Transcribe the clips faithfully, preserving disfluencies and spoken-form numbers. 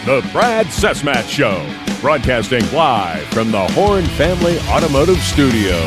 The Brad Cesmat Show, broadcasting live from the Horn Family Automotive Studios.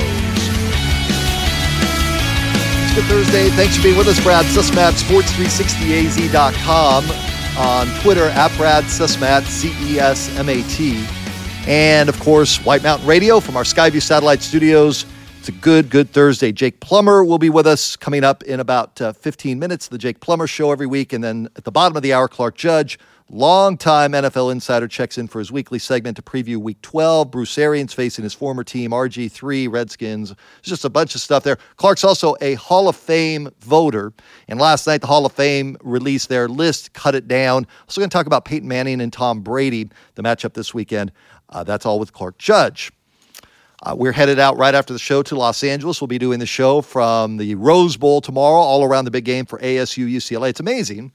It's Good Thursday. Thanks for being with us. Brad Cesmat, sports three sixty A Z dot com, on Twitter at Brad Cesmat, C E S M A T. And, of course, White Mountain Radio from our Skyview Satellite Studios. It's a good, good Thursday. Jake Plummer will be with us coming up in about uh, fifteen minutes. The Jake Plummer Show every week. And then at the bottom of the hour, Clark Judge, longtime N F L insider, checks in for his weekly segment to preview Week twelve. Bruce Arians facing his former team, R G three, Redskins. There's just a bunch of stuff there. Clark's also a Hall of Fame voter. And last night, the Hall of Fame released their list, cut it down. Also going to talk about Peyton Manning and Tom Brady, the matchup this weekend. Uh, that's all with Clark Judge. Uh, we're headed out right after the show to Los Angeles. We'll be doing the show from the Rose Bowl tomorrow, all around the big game for A S U U C L A. It's amazing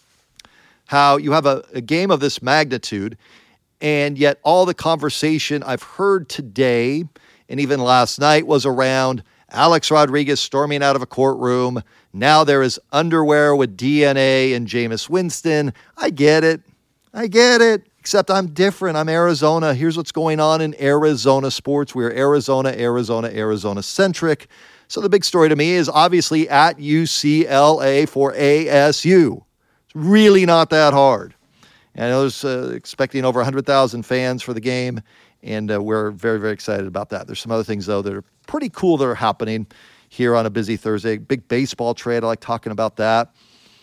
how you have a, a game of this magnitude, and yet all the conversation I've heard today and even last night was around Alex Rodriguez storming out of a courtroom. Now there is underwear with D N A and Jameis Winston. I get it. I get it. Except I'm different. I'm Arizona. Here's what's going on in Arizona sports. We're Arizona, Arizona, Arizona-centric. So the big story to me is obviously at U C L A for A S U. It's really not that hard. And I was uh, expecting over one hundred thousand fans for the game, and uh, we're very, very excited about that. There's some other things, though, that are pretty cool that are happening here on a busy Thursday. Big baseball trade. I like talking about that.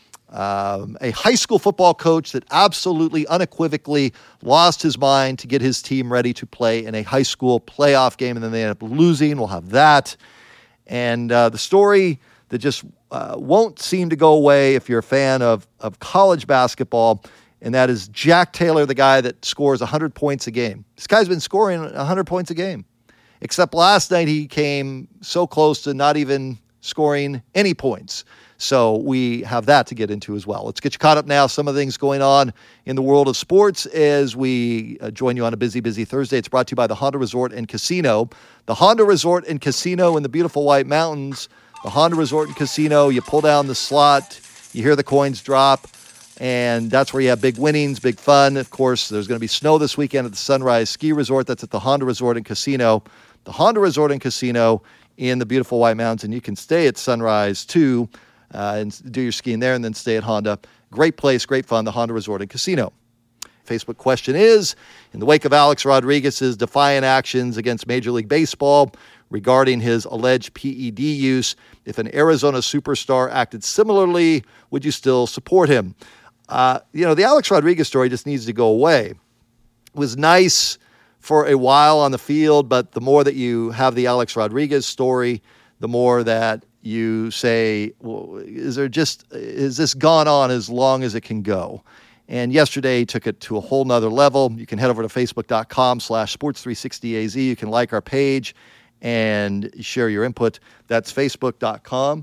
Um, a high school football coach that absolutely unequivocally lost his mind to get his team ready to play in a high school playoff game, and then they end up losing. We'll have that. And uh, the story that just uh, won't seem to go away if you're a fan of, of college basketball, and that is Jack Taylor, the guy that scores one hundred points a game. This guy's been scoring one hundred points a game, except last night he came so close to not even scoring any points. So we have that to get into as well. Let's get you caught up now. Some of the things going on in the world of sports as we uh, join you on a busy, busy Thursday. It's brought to you by the Honda Resort and Casino. The Honda Resort and Casino in the beautiful White Mountains. The Honda Resort and Casino, you pull down the slot, you hear the coins drop, and that's where you have big winnings, big fun. Of course, there's going to be snow this weekend at the Sunrise Ski Resort. That's at the Honda Resort and Casino. The Honda Resort and Casino in the beautiful White Mountains, and you can stay at Sunrise too. Uh, and do your skiing there and then stay at Honda. Great place, great fun, the Honda Resort and Casino. Facebook question is, in the wake of Alex Rodriguez's defiant actions against Major League Baseball regarding his alleged P E D use, if an Arizona superstar acted similarly, would you still support him? Uh, you know, the Alex Rodriguez story just needs to go away. It was nice for a while on the field, but the more that you have the Alex Rodriguez story, the more that you say, well, is there just, is this gone on as long as it can go? And yesterday took it to a whole nother level. You can head over to facebook.com slash sports 360az. You can like our page and share your input. That's facebook.com,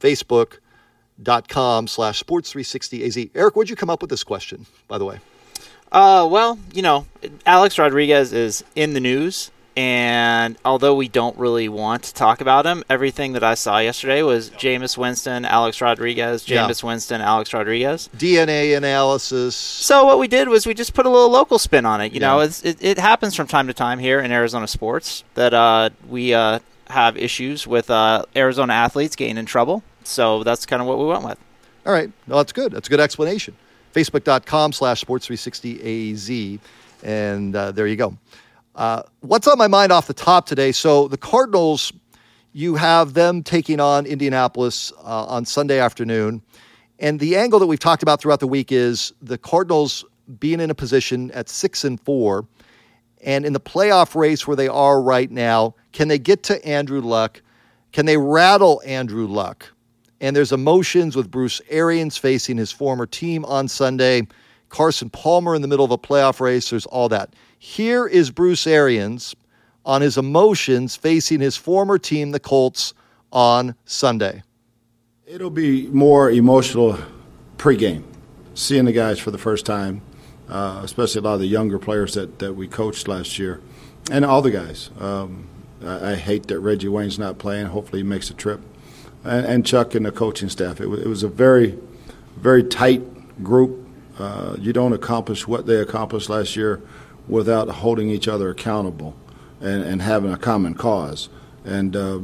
facebook.com slash sports 360az. Eric, what'd you come up with this question, by the way? Uh, well, you know, Alex Rodriguez is in the news. And although we don't really want to talk about him, everything that I saw yesterday was Jameis Winston, Alex Rodriguez, Jameis yeah. Winston, Alex Rodriguez. D N A analysis. So what we did was we just put a little local spin on it. You yeah. know, it's, it, it happens from time to time here in Arizona sports that uh, we uh, have issues with uh, Arizona athletes getting in trouble. So that's kind of what we went with. All right. No, that's good. That's a good explanation. Facebook.com slash sports 360az. And uh, there you go. Uh, what's on my mind off the top today? So the Cardinals, you have them taking on Indianapolis uh, on Sunday afternoon. And the angle that we've talked about throughout the week is the Cardinals being in a position at six and four. And in the playoff race where they are right now, can they get to Andrew Luck? Can they rattle Andrew Luck? And there's emotions with Bruce Arians facing his former team on Sunday. Carson Palmer in the middle of a playoff race. There's all that. Here is Bruce Arians on his emotions facing his former team, the Colts, on Sunday. It'll be more emotional pregame, seeing the guys for the first time, uh, especially a lot of the younger players that, that we coached last year, and all the guys. Um, I, I hate that Reggie Wayne's not playing. Hopefully he makes a trip. And, and Chuck and the coaching staff. It was, it was a very, very tight group. Uh, you don't accomplish what they accomplished last year without holding each other accountable and, and having a common cause. And uh,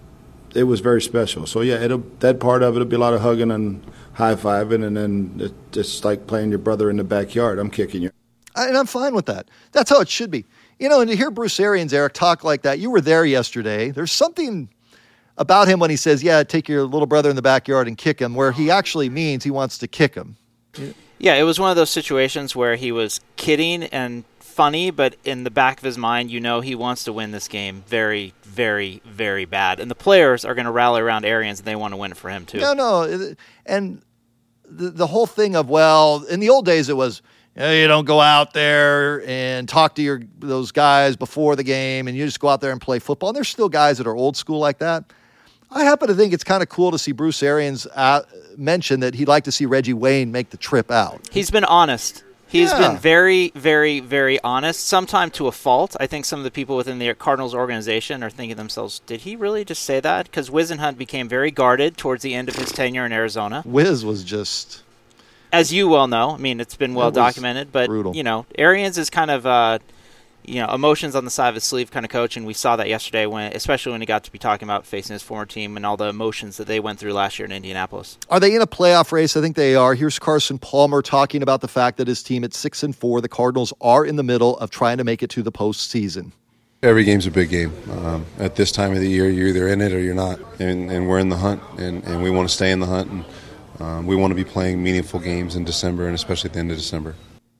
it was very special. So, yeah, it'll, that part of it will be a lot of hugging and high-fiving, and then it, it's like playing your brother in the backyard. I'm kicking you. And I'm fine with that. That's how it should be. You know, and to hear Bruce Arians, Eric, talk like that, you were there yesterday. There's something about him when he says, yeah, take your little brother in the backyard and kick him, where he actually means he wants to kick him. Yeah, it was one of those situations where he was kidding and funny, but in the back of his mind, you know he wants to win this game very, very, very bad. And the players are going to rally around Arians, and they want to win it for him, too. No, no. And the, the whole thing of, well, in the old days it was, you know, you don't go out there and talk to your those guys before the game, and you just go out there and play football. And there's still guys that are old school like that. I happen to think it's kind of cool to see Bruce Arians uh, mention that he'd like to see Reggie Wayne make the trip out. He's been honest. He's Yeah. been very, very, very honest, sometimes to a fault. I think some of the people within the Cardinals organization are thinking to themselves, did he really just say that? Because Whisenhunt became very guarded towards the end of his tenure in Arizona. Wiz was just... As you well know, I mean, it's been well documented, but, brutal. you know, Arians is kind of, uh, you know, emotions on the side of his sleeve kind of coach, and we saw that yesterday, when, especially when he got to be talking about facing his former team and all the emotions that they went through last year in Indianapolis. Are they in a playoff race? I think they are. Here's Carson Palmer talking about the fact that his team at six and four, the Cardinals are in the middle of trying to make it to the postseason. Every game's a big game. Um, at this time of the year, you're either in it or you're not, and, and we're in the hunt, and, and we want to stay in the hunt, and um, we want to be playing meaningful games in December, and especially at the end of December.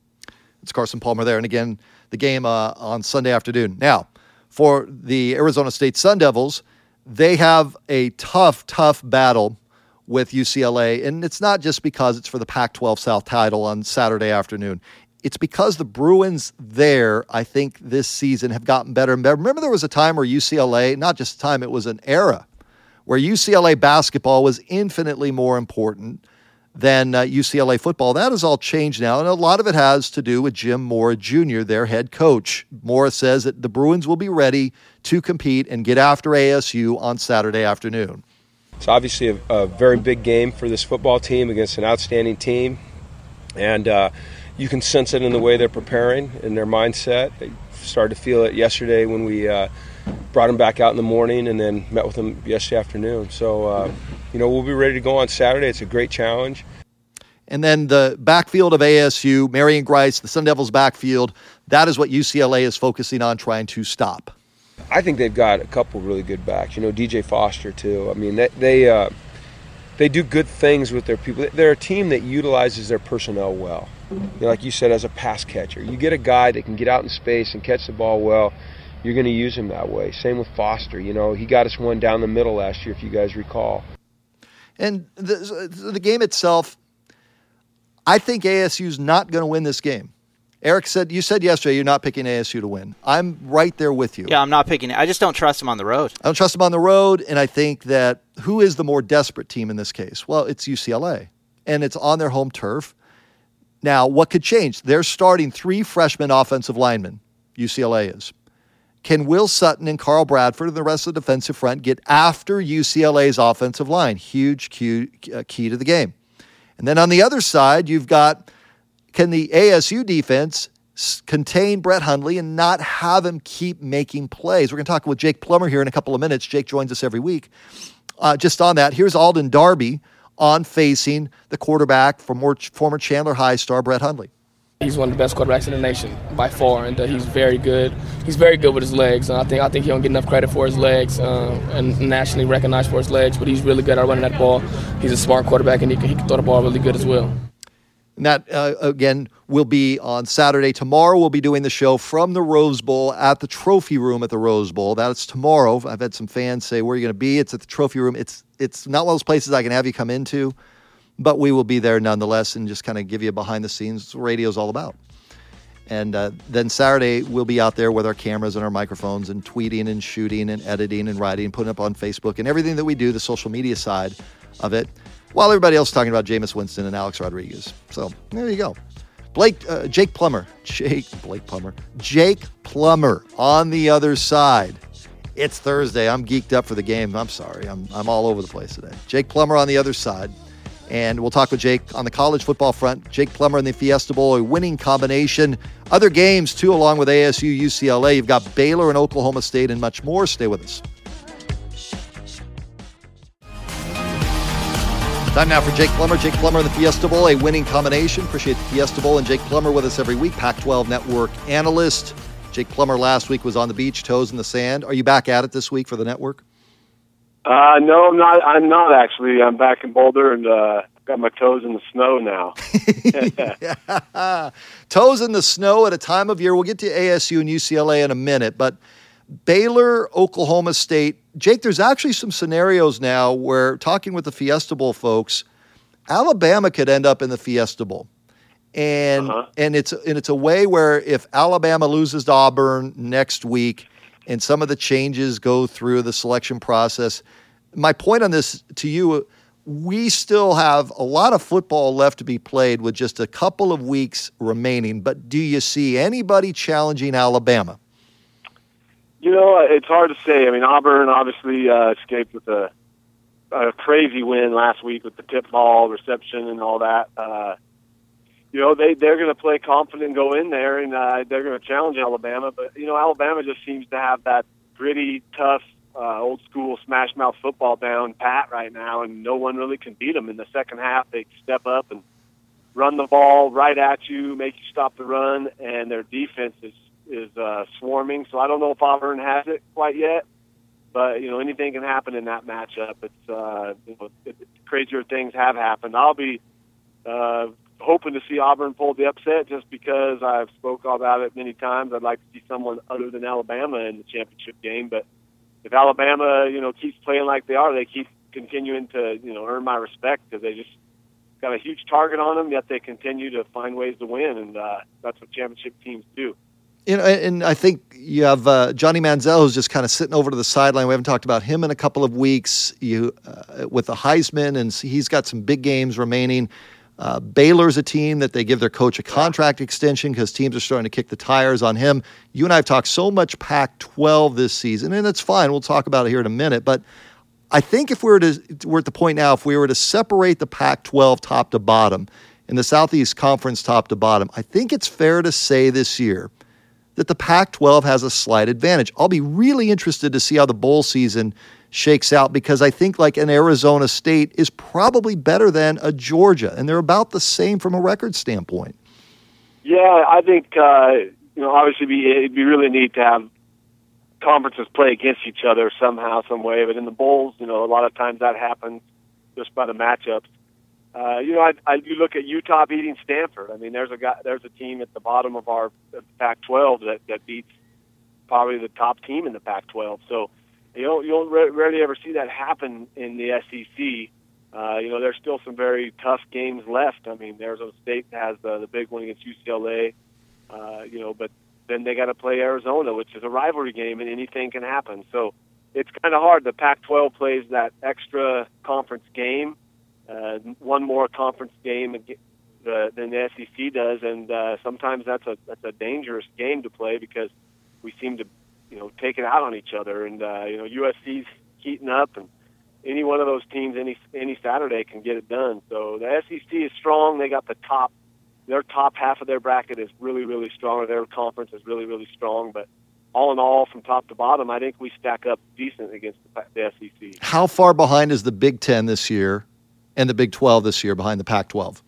It's Carson Palmer there. And again, the game uh, on Sunday afternoon. Now, for the Arizona State Sun Devils, they have a tough, tough battle with U C L A. And it's not just because it's for the Pac twelve South title on Saturday afternoon. It's because the Bruins there, I think, this season have gotten better and better. Remember there was a time where U C L A, not just a time, it was an era, where U C L A basketball was infinitely more important than uh, U C L A football. That has all changed now, and a lot of it has to do with Jim Mora Junior, their head coach. Mora says that the Bruins will be ready to compete and get after A S U on Saturday afternoon. It's obviously a, a very big game for this football team against an outstanding team, and uh, you can sense it in the way they're preparing, in their mindset. They started to feel it yesterday when we uh, brought them back out in the morning and then met with them yesterday afternoon. So, uh, you know, we'll be ready to go on Saturday. It's a great challenge. And then the backfield of A S U, Marion Grice, the Sun Devils backfield, that is what U C L A is focusing on trying to stop. I think they've got a couple really good backs. You know, D J Foster, too. I mean, they they, uh, they do good things with their people. They're a team that utilizes their personnel well. You know, like you said, as a pass catcher. You get a guy that can get out in space and catch the ball well, you're going to use him that way. Same with Foster. You know, he got us one down the middle last year, if you guys recall. And the, the game itself, I think A S U's not going to win this game. Eric said, you said yesterday you're not picking A S U to win. I'm right there with you. Yeah, I'm not picking it. I just don't trust him on the road. I don't trust them on the road, and I think that who is the more desperate team in this case? Well, it's U C L A, and it's on their home turf. Now, what could change? They're starting three freshman offensive linemen, U C L A is. Can Will Sutton and Carl Bradford and the rest of the defensive front get after U C L A's offensive line? Huge key, uh, key to the game. And then on the other side, you've got, can the A S U defense s- contain Brett Hundley and not have him keep making plays? We're going to talk with Jake Plummer here in a couple of minutes. Jake joins us every week. Uh, just on that, here's Alden Darby on facing the quarterback for more, former Chandler High star Brett Hundley. He's one of the best quarterbacks in the nation by far, and uh, he's very good. He's very good with his legs, and I think I think he don't get enough credit for his legs, uh, and nationally recognized for his legs. But he's really good at running that ball. He's a smart quarterback, and he can, he can throw the ball really good as well. And that, uh, again, will be on Saturday. Tomorrow we'll be doing the show from the Rose Bowl at the Trophy Room at the Rose Bowl. That's tomorrow. I've had some fans say, where are you going to be? It's at the Trophy Room. It's it's not one of those places I can have you come into, but we will be there nonetheless and just kind of give you a behind-the-scenes. That's what radio's all about. And uh, then Saturday we'll be out there with our cameras and our microphones and tweeting and shooting and editing and writing and putting up on Facebook and everything that we do, the social media side of it, while everybody else is talking about Jameis Winston and Alex Rodriguez. So there you go. Blake, uh, Jake Plummer, Jake, Blake Plummer, Jake Plummer on the other side. It's Thursday. I'm geeked up for the game. I'm sorry. I'm I'm all over the place today. Jake Plummer on the other side. And we'll talk with Jake on the college football front. Jake Plummer in the Fiesta Bowl, a winning combination. Other games, too, along with A S U, U C L A. You've got Baylor and Oklahoma State and much more. Stay with us. Time now for Jake Plummer. Jake Plummer in the Fiesta Bowl, a winning combination. Appreciate the Fiesta Bowl and Jake Plummer with us every week, Pac twelve Network analyst. Jake Plummer last week was on the beach, toes in the sand. Are you back at it this week for the network? Uh, no, I'm not. I'm not actually. I'm back in Boulder and uh, got my toes in the snow now. Yeah. Toes in the snow at a time of year. We'll get to A S U and U C L A in a minute, but Baylor, Oklahoma State. Jake, there's actually some scenarios now where, talking with the Fiesta Bowl folks, Alabama could end up in the Fiesta Bowl. And uh-huh. and it's and it's a way where if Alabama loses to Auburn next week and some of the changes go through the selection process, my point on this to you, we still have a lot of football left to be played with just a couple of weeks remaining. But do you see anybody challenging Alabama? You know, it's hard to say. I mean, Auburn obviously uh, escaped with a, a crazy win last week with the tip ball reception and all that. Uh, you know, they, they're going to play confident and go in there, and uh, they're going to challenge Alabama. But, you know, Alabama just seems to have that gritty, tough, uh, old-school smash-mouth football down pat right now, and no one really can beat them. In the second half, they step up and run the ball right at you, make you stop the run, and their defense is is uh, swarming. So I don't know if Auburn has it quite yet, but, you know, anything can happen in that matchup. It's, uh, you know, it, it, crazier things have happened. I'll be uh, hoping to see Auburn pull the upset just because I've spoke about it many times. I'd like to see someone other than Alabama in the championship game. But if Alabama, you know, keeps playing like they are, they keep continuing to, you know, earn my respect because they just got a huge target on them, yet they continue to find ways to win, and uh, that's what championship teams do. You know, and I think you have uh, Johnny Manziel, who's just kind of sitting over to the sideline. We haven't talked about him in a couple of weeks. You uh, with the Heisman, and he's got some big games remaining. Uh, Baylor's a team that they give their coach a contract extension because teams are starting to kick the tires on him. You and I have talked so much Pac twelve this season, and it's fine. We'll talk about it here in a minute. But I think if we were to, we're at the point now, if we were to separate the Pac twelve top to bottom and the Southeast Conference top to bottom, I think it's fair to say this year that the Pac twelve has a slight advantage. I'll be really interested to see how the bowl season shakes out because I think like an Arizona State is probably better than a Georgia, and they're about the same from a record standpoint. Yeah, I think, uh, you know, obviously be, it'd be really neat to have conferences play against each other somehow, some way, but in the bowls, you know, a lot of times that happens just by the matchups. Uh, you know, I, I you look at Utah beating Stanford. I mean, there's a guy, there's a team at the bottom of our Pac twelve that, that beats probably the top team in the Pac twelve. So you don't you don't re- rarely ever see that happen in the S E C. Uh, you know, there's still some very tough games left. I mean, Arizona State has the the big one against U C L A. Uh, you know, but then they got to play Arizona, which is a rivalry game, and anything can happen. So it's kind of hard. The Pac twelve plays that extra conference game. Uh, one more conference game uh, than the S E C does, and uh, sometimes that's a that's a dangerous game to play because we seem to, you know, take it out on each other. And uh, you know, U S C's heating up, and any one of those teams any any Saturday can get it done. So the S E C is strong. They got the top, their top half of their bracket is really really strong. Their conference is really really strong, but all in all, from top to bottom, I think we stack up decent against the, the S E C. How far behind is the Big Ten this year? And the Big twelve this year behind the Pac twelve?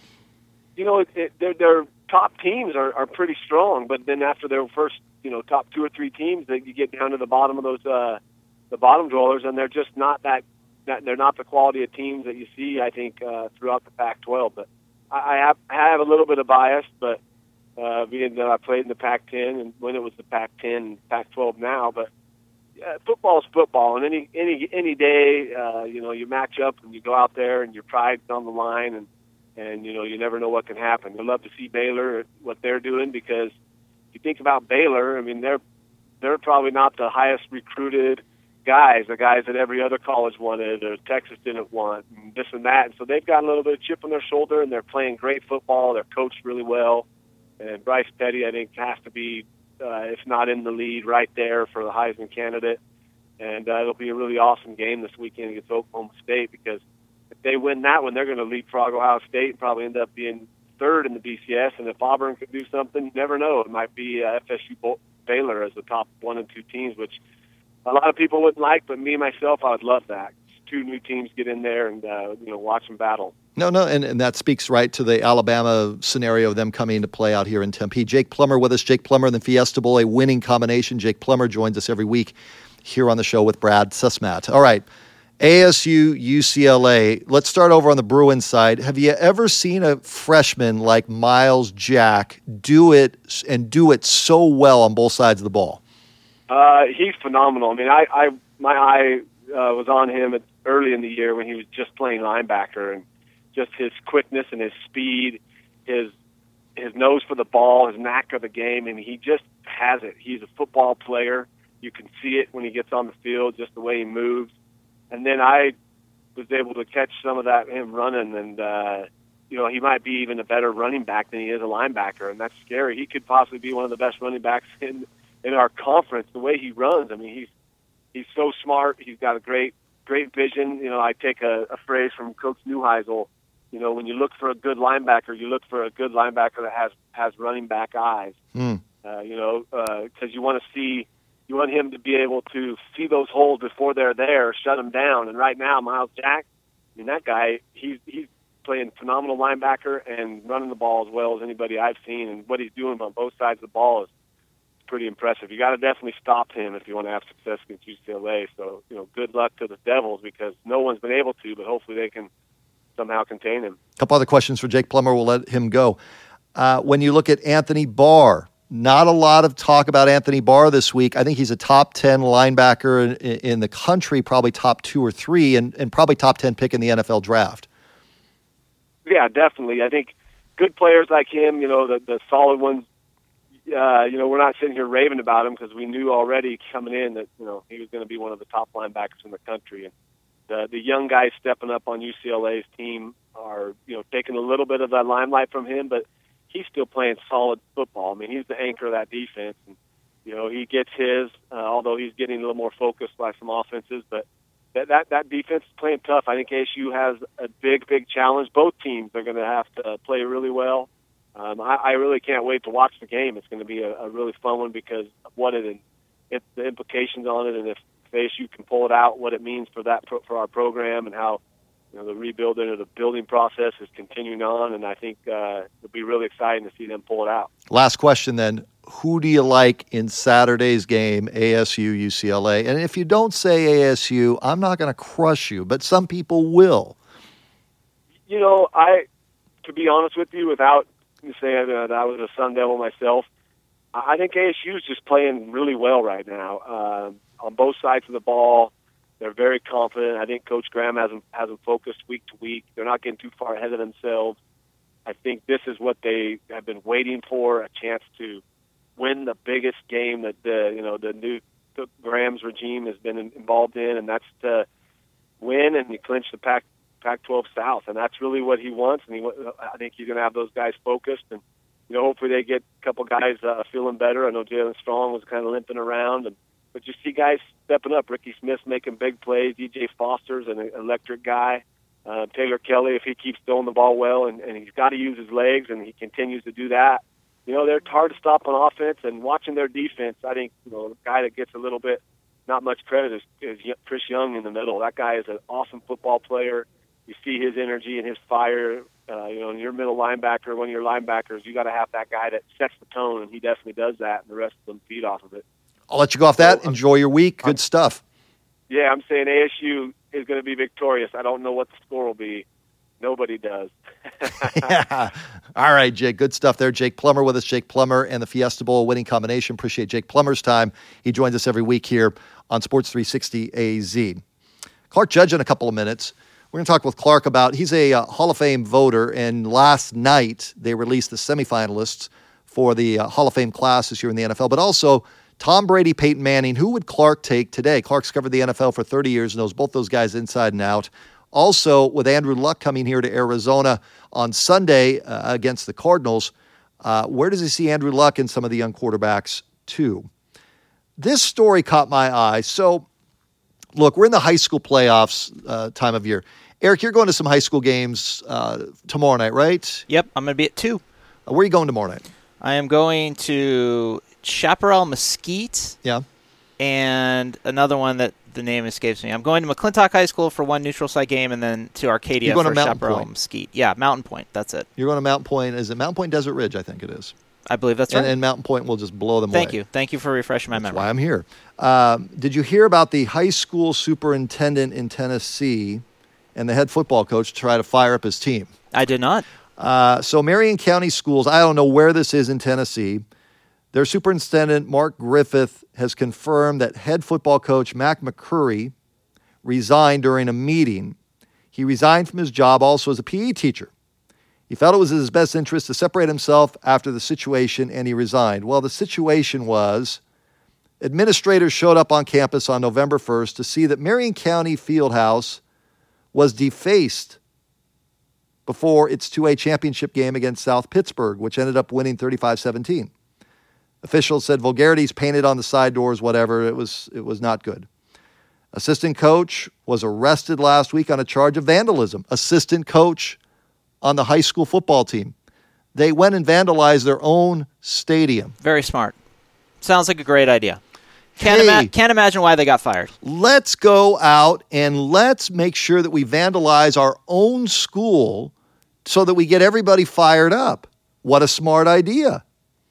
You know, it, it, their, their top teams are, are pretty strong, but then after their first, you know, top two or three teams, that you get down to the bottom of those, uh, the bottom dwellers, and they're just not that, that, they're not the quality of teams that you see, I think, uh, throughout the Pac twelve. But I, I have I have a little bit of bias, but uh, being that I played in the Pac ten and when it was the Pac ten and Pac twelve now, but. Yeah, football is football, and any any any day, uh, you know, you match up and you go out there and your pride's on the line, and and you know you never know what can happen. I'd love to see Baylor what they're doing because if you think about Baylor, I mean they're they're probably not the highest recruited guys, the guys that every other college wanted or Texas didn't want, and this and that. And so they've got a little bit of chip on their shoulder, and they're playing great football. They're coached really well, and Bryce Petty, I think, has to be. Uh, if not in the lead, right there for the Heisman candidate. And uh, it'll be a really awesome game this weekend against Oklahoma State because if they win that one, they're going to leapfrog Ohio State and probably end up being third in the B C S. And if Auburn could do something, you never know. It might be uh, F S U Baylor as the top one and two teams, which a lot of people wouldn't like, but me, myself, I would love that. Two new teams get in there and, uh, you know, watch them battle. No, no, and, and that speaks right to the Alabama scenario of them coming to play out here in Tempe. Jake Plummer with us. Jake Plummer in the Fiesta Bowl, a winning combination. Jake Plummer joins us every week here on the show with Brad Susmat. All right, A S U, U C L A. Let's start over on the Bruins side. Have you ever seen a freshman like Miles Jack do it and do it so well on both sides of the ball? Uh, he's phenomenal. I mean, I, I my eye uh, was on him at, early in the year when he was just playing linebacker, and just his quickness and his speed, his his nose for the ball, his knack of the game, and he just has it. He's a football player. You can see it when he gets on the field, just the way he moves. And then I was able to catch some of that him running, and uh, you know, he might be even a better running back than he is a linebacker, and that's scary. He could possibly be one of the best running backs in in our conference. The way he runs, I mean, he's he's so smart. He's got a great great vision. You know, I take a, a phrase from Coach Neuheisel. You know, when you look for a good linebacker, you look for a good linebacker that has has running back eyes. Mm. Uh, you know, because uh, you want to see, you want him to be able to see those holes before they're there, shut them down. And right now, Miles Jack, I mean, that guy, he's he's playing phenomenal linebacker and running the ball as well as anybody I've seen. And what he's doing on both sides of the ball is pretty impressive. You got to definitely stop him if you want to have success against U C L A. So, you know, good luck to the Devils, because no one's been able to, but hopefully they can somehow contain him. A couple other questions for Jake Plummer. We'll let him go. Uh, when you look at Anthony Barr, not a lot of talk about Anthony Barr this week. I think he's a top ten linebacker in, in the country, probably top two or three, and, and probably top ten pick in the N F L draft. Yeah, definitely. I think good players like him, you know, the, the solid ones, uh, you know, we're not sitting here raving about him because we knew already coming in that, you know, he was going to be one of the top linebackers in the country. And the the young guys stepping up on U C L A's team are, you know, taking a little bit of that limelight from him, but he's still playing solid football. I mean, he's the anchor of that defense. And, you know, he gets his, uh, although he's getting a little more focused by some offenses, but that, that, that defense is playing tough. I think A S U has a big, big challenge. Both teams are going to have to play really well. Um, I, I really can't wait to watch the game. It's going to be a, a really fun one because of what it, it the implications on it, and if, if A S U can pull it out, what it means for that pro, for our program, and how, you know, the rebuilding or the building process is continuing on. And I think uh, it'll be really exciting to see them pull it out. Last question then. Who do you like in Saturday's game, A S U, U C L A? And if you don't say A S U, I'm not going to crush you, but some people will. You know, I, to be honest with you, without saying that I was a Sun Devil myself, I think A S U is just playing really well right now. Uh, on both sides of the ball, they're very confident. I think Coach Graham has them, has them focused week to week. They're not getting too far ahead of themselves. I think this is what they have been waiting for, a chance to win the biggest game that the you know the new the Graham's regime has been involved in, and that's to win and you clinch the Pac Pac twelve South, and that's really what he wants. And he, I think he's going to have those guys focused, and you know hopefully they get a couple guys uh, feeling better. I know Jalen Strong was kind of limping around, and but you see guys stepping up. Ricky Smith's making big plays. D J Foster's an electric guy. Uh, Taylor Kelly, if he keeps throwing the ball well, and, and he's got to use his legs, and he continues to do that. You know, they're hard to stop on offense, and watching their defense, I think, you know, the guy that gets a little bit, not much credit is, is Chris Young in the middle. That guy is an awesome football player. You see his energy and his fire. Uh, you know, and your middle linebacker, one of your linebackers, you got to have that guy that sets the tone, and he definitely does that, and the rest of them feed off of it. I'll let you go off that. So, Enjoy your week. Good I'm, stuff. Yeah, I'm saying A S U is going to be victorious. I don't know what the score will be. Nobody does. Yeah. All right, Jake. Good stuff there. Jake Plummer with us. Jake Plummer and the Fiesta Bowl winning combination. Appreciate Jake Plummer's time. He joins us every week here on Sports three sixty A Z. Clark Judge in a couple of minutes. We're going to talk with Clark about, he's a uh, Hall of Fame voter, and last night they released the semifinalists for the uh, Hall of Fame classes here in the N F L, but also Tom Brady, Peyton Manning. Who would Clark take today? Clark's covered the N F L for thirty years, knows both those guys inside and out. Also, with Andrew Luck coming here to Arizona on Sunday uh, against the Cardinals, uh, where does he see Andrew Luck and some of the young quarterbacks too? This story caught my eye. So, look, we're in the high school playoffs uh, time of year. Eric, you're going to some high school games uh, tomorrow night, right? Yep, I'm going to be at two. Uh, where are you going tomorrow night? I am going to Chaparral Mesquite. Yeah. And another one that the name escapes me. I'm going to McClintock High School for one neutral site game, and then to Arcadia You're going for to Mountain Chaparral Point. Mesquite. Yeah, Mountain Point. That's it. You're going to Mountain Point. Is it Mountain Point Desert Ridge? I think it is. I believe that's right. And, and Mountain Point will just blow them Thank away. you. Thank you for refreshing my That's memory. why I'm here. Um, did you hear about the high school superintendent in Tennessee and the head football coach try to fire up his team? I did not. Uh, so Marion County Schools, I don't know where this is in Tennessee. Their superintendent, Mark Griffith, has confirmed that head football coach Mac McCurry resigned during a meeting. He resigned from his job also as a P E teacher. He felt it was in his best interest to separate himself after the situation, and he resigned. Well, the situation was administrators showed up on campus on November first to see that Marion County Fieldhouse was defaced before its two A championship game against South Pittsburgh, which ended up winning thirty-five seventeen. Officials said vulgarities painted on the side doors, whatever. It was, it was not good. Assistant coach was arrested last week on a charge of vandalism. Assistant coach on the high school football team. They went and vandalized their own stadium. Very smart. Sounds like a great idea. Can't, Hey, ima- can't imagine why they got fired. Let's go out and let's make sure that we vandalize our own school so that we get everybody fired up. What a smart idea.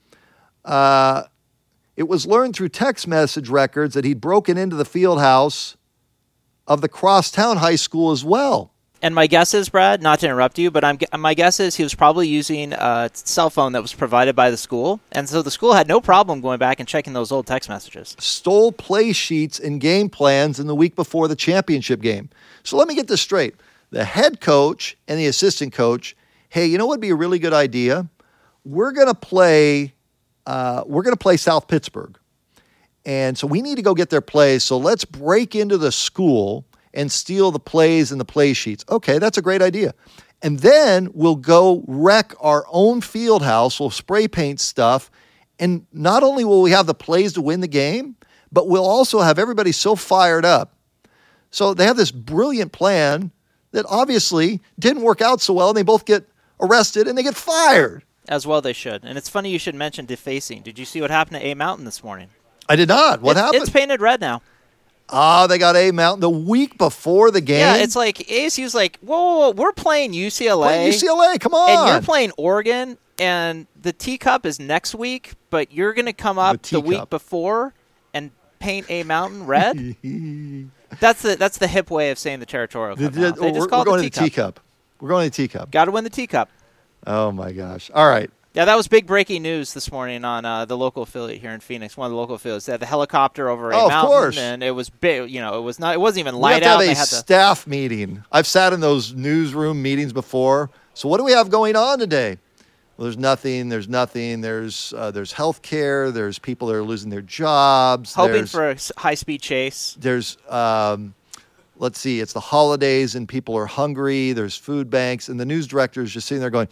Uh, it was learned through text message records that he'd broken into the field house of the Crosstown High School as well. And my guess is, Brad, not to interrupt you, but I'm, my guess is he was probably using a cell phone that was provided by the school. And so the school had no problem going back and checking those old text messages. Stole play sheets and game plans in the week before the championship game. So let me get this straight. The head coach and the assistant coach, hey, you know what would be a really good idea? We're going to play uh, we're going to play South Pittsburgh. And so we need to go get their plays. So let's break into the school and steal the plays and the play sheets. Okay, that's a great idea. And then we'll go wreck our own field house. We'll spray paint stuff. And not only will we have the plays to win the game, but we'll also have everybody so fired up. So they have this brilliant plan that obviously didn't work out so well, and they both get arrested and they get fired. As well they should. And it's funny you should mention defacing. Did you see what happened to A Mountain this morning? I did not. What it's, happened? It's painted red now. Ah, they got A Mountain the week before the game. Yeah, it's like A S U's like, whoa, whoa, whoa, we're playing U C L A. Play U C L A, come on. And you're playing Oregon, and the Teacup is next week, but you're going to come up the, the week before and paint A Mountain red? that's the that's the hip way of saying the Territorial Cup. The, the, they just we're call we're it going the to the Teacup. We're going to the Teacup. Got to win the Teacup. Oh, my gosh. All right. Yeah, that was big breaking news this morning on uh, the local affiliate here in Phoenix. One of the local affiliates. They had the helicopter over a oh, mountain, of course. and it was big. You know, it was not. It wasn't even we light have to out. have a they had staff meeting. I've sat in those newsroom meetings before. So what do we have going on today? Well, there's nothing. There's nothing. There's uh, there's health care. There's people that are losing their jobs. hoping there's, for a high speed chase. There's um, let's see. It's the holidays and people are hungry. There's food banks, and the news director is just sitting there going.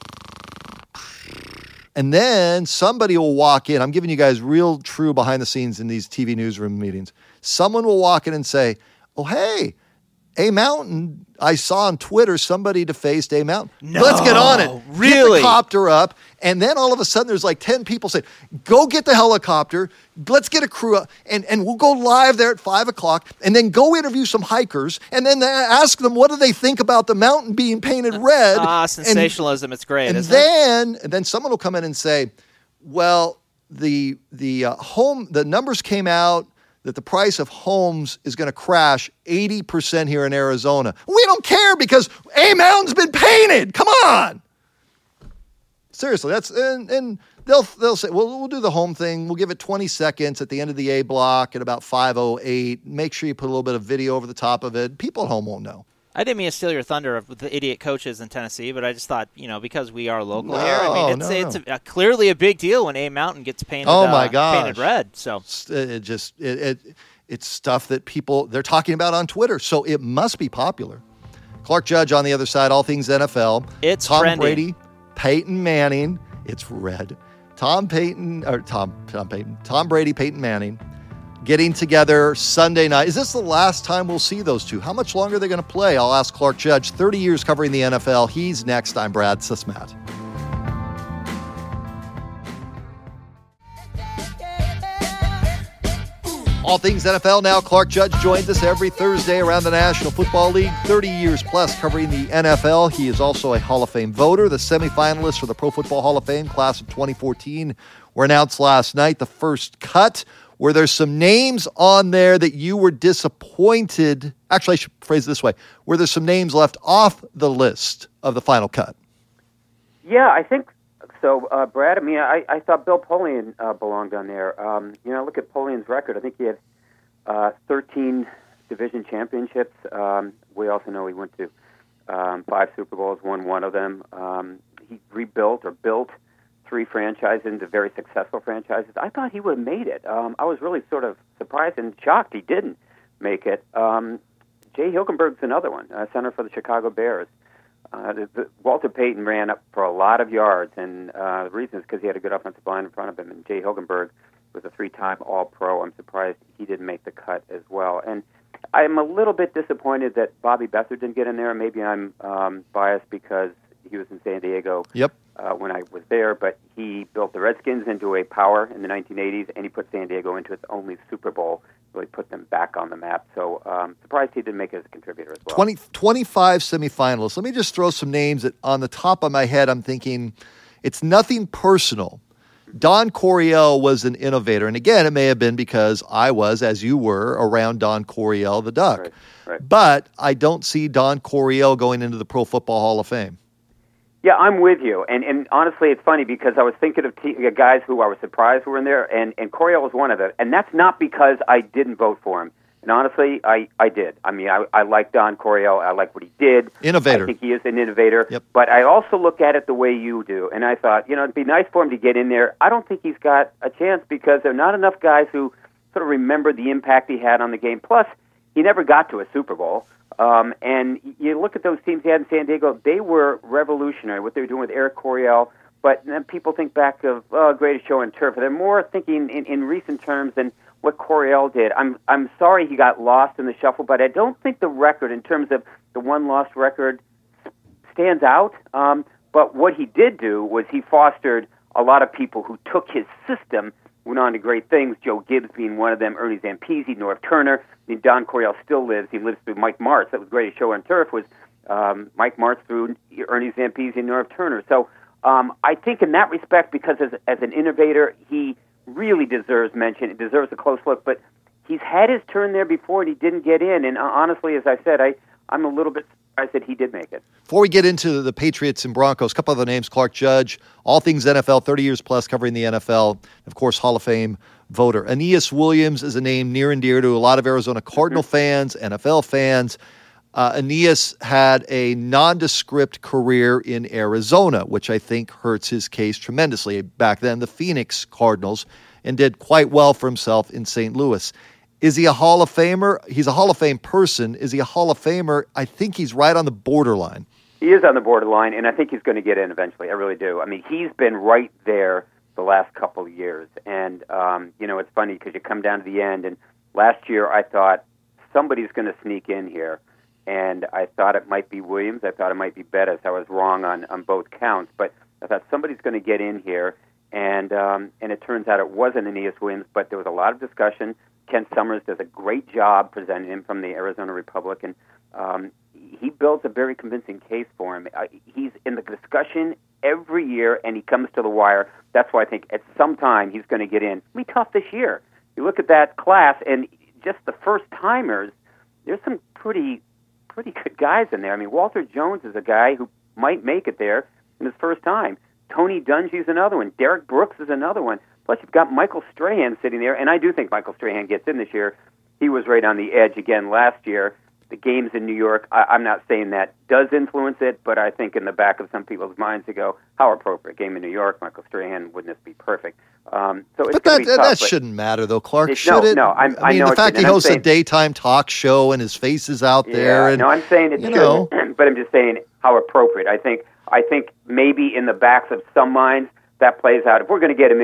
And then somebody will walk in. I'm giving you guys real, true behind the scenes in these T V newsroom meetings. Someone will walk in and say, oh, hey, A Mountain, I saw on Twitter somebody defaced A Mountain. No, let's get on it. really? Get the copter up. And then all of a sudden there's like ten people saying, go get the helicopter. Let's get a crew up. And, and we'll go live there at five o'clock. And then go interview some hikers. And then ask them, what do they think about the mountain being painted red? Ah, sensationalism. And, it's great, and isn't then, it? And then someone will come in and say, well, the the uh, home the numbers came out that the price of homes is going to crash eighty percent here in Arizona. We don't care because A Mountain's been painted. Come on. Seriously, that's and, and they'll they'll say, well, we'll do the home thing. We'll give it twenty seconds at the end of the A block at about five oh eight. Make sure you put a little bit of video over the top of it. People at home won't know. I didn't mean to steal your thunder of the idiot coaches in Tennessee, but I just thought, you know, because we are local No, here, I mean, it's, no, it's no. a, a, clearly a big deal when A Mountain gets painted. Oh my uh, gosh. painted red. So it just it, it it's stuff that people they're talking about on Twitter, so it must be popular. Clark Judge on the other side, all things N F L. It's Tom trending. Brady, Peyton Manning. It's red. Tom Peyton or Tom Tom Peyton, Tom Brady, Peyton Manning, getting together Sunday night. Is this the last time we'll see those two? How much longer are they going to play? I'll ask Clark Judge. thirty years covering the N F L. He's next. I'm Brad Sismat. All things N F L now. Clark Judge joins us every Thursday around the National Football League. thirty years plus covering the N F L. He is also a Hall of Fame voter. The semifinalists for the Pro Football Hall of Fame class of twenty fourteen were announced last night. The first cut. Were there some names on there that you were disappointed? Actually, I should phrase it this way. Were there some names left off the list of the final cut? Yeah, I think so, uh, Brad. I mean, I, I thought Bill Polian uh, belonged on there. Um, you know, look at Polian's record. I think he had uh, thirteen division championships. Um, we also know he went to um, five Super Bowls, won one of them. Um, he rebuilt or built three franchises into very successful franchises. I thought he would have made it. Um, I was really sort of surprised and shocked he didn't make it. Um, Jay Hilgenberg's another one, uh, center for the Chicago Bears. Uh, the, the, Walter Payton ran up for a lot of yards, and uh, the reason is because he had a good offensive line in front of him, and Jay Hilgenberg was a three-time All-Pro. I'm surprised he didn't make the cut as well. And I'm a little bit disappointed that Bobby Beathard didn't get in there. Maybe I'm um, biased because he was in San Diego yep. uh, when I was there, but he built the Redskins into a power in the nineteen eighties, and he put San Diego into its only Super Bowl, really put them back on the map. So um, surprised he didn't make it as a contributor as well. twenty, twenty-five semifinalists. Let me just throw some names that on the top of my head I'm thinking it's nothing personal. Don Coryell was an innovator, and again, it may have been because I was, as you were, around Don Coryell, the Duck. Right, right. But I don't see Don Coryell going into the Pro Football Hall of Fame. Yeah, I'm with you. And and honestly, it's funny because I was thinking of t- guys who I was surprised were in there, and, and Coryell was one of them. And that's not because I didn't vote for him. And honestly, I, I did. I mean, I, I like Don Coryell. I like what he did. Innovator. I think he is an innovator. Yep. But I also look at it the way you do. And I thought, you know, it'd be nice for him to get in there. I don't think he's got a chance because there are not enough guys who sort of remember the impact he had on the game. Plus, he never got to a Super Bowl. Um, and you look at those teams he had in San Diego, they were revolutionary, what they were doing with Eric Coryell. But then people think back of, oh, greatest show on turf. They're more thinking in, in recent terms than what Coryell did. I'm I'm sorry he got lost in the shuffle, but I don't think the record, in terms of the one-lost record, stands out. Um, but what he did do was he fostered a lot of people who took his system, went on to great things, Joe Gibbs being one of them, Ernie Zampese, Norv Turner. I mean, Don Coryell still lives. He lives through Mike Martz. That was the greatest show on turf, was um, Mike Martz through Ernie Zampese and Norv Turner. So um, I think in that respect, because as, as an innovator, he really deserves mention. It deserves a close look. But he's had his turn there before, and he didn't get in. And uh, honestly, as I said, I, I'm a little bit surprised that he did make it. Before we get into the Patriots and Broncos, a couple other names. Clark Judge, all things N F L, thirty years plus covering the N F L. Of course, Hall of Fame voter. Aeneas Williams is a name near and dear to a lot of Arizona Cardinal mm-hmm. fans, N F L fans. Uh, Aeneas had a nondescript career in Arizona, which I think hurts his case tremendously. Back then, the Phoenix Cardinals, and did quite well for himself in Saint Louis. Is he a Hall of Famer? He's a Hall of Fame person. Is he a Hall of Famer? I think he's right on the borderline. He is on the borderline, and I think he's going to get in eventually. I really do. I mean, he's been right there the last couple of years. And, um, you know, it's funny because you come down to the end, and last year I thought somebody's going to sneak in here. And I thought it might be Williams. I thought it might be Bettis. I was wrong on, on both counts. But I thought somebody's going to get in here. And um, and it turns out it wasn't Aeneas Williams, but there was a lot of discussion. Ken Summers does a great job presenting him from the Arizona Republican. Um, he builds a very convincing case for him. Uh, he's in the discussion every year, and he comes to the wire. That's why I think at some time he's going to get in. It'll be tough this year. You look at that class, and just the first-timers, there's some pretty pretty good guys in there. I mean, Walter Jones is a guy who might make it there in his first time. Tony Dungy's another one. Derek Brooks is another one. Plus, you've got Michael Strahan sitting there, and I do think Michael Strahan gets in this year. He was right on the edge again last year. The games in New York, I, I'm not saying that does influence it, but I think in the back of some people's minds they go, how appropriate. Game in New York, Michael Strahan, wouldn't this be perfect? Um, so it's but that, be tough, that but shouldn't matter, though, Clark. it, Should no, it? No, I'm, I mean, I know the fact he and hosts saying, a daytime talk show and his face is out yeah, there. And, no, I'm saying it you shouldn't, know. but I'm just saying how appropriate. I think I think maybe in the backs of some minds that plays out. If we're going to get him in,